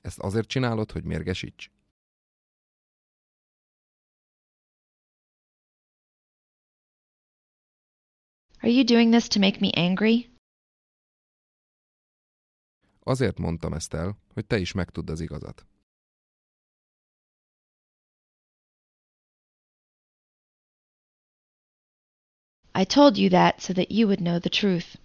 Ezt azért csinálod, hogy mérgesíts? Are you doing this to make me angry? Azért mondtam ezt el, hogy te is megtudd az igazat. I told you that so that you would know the truth.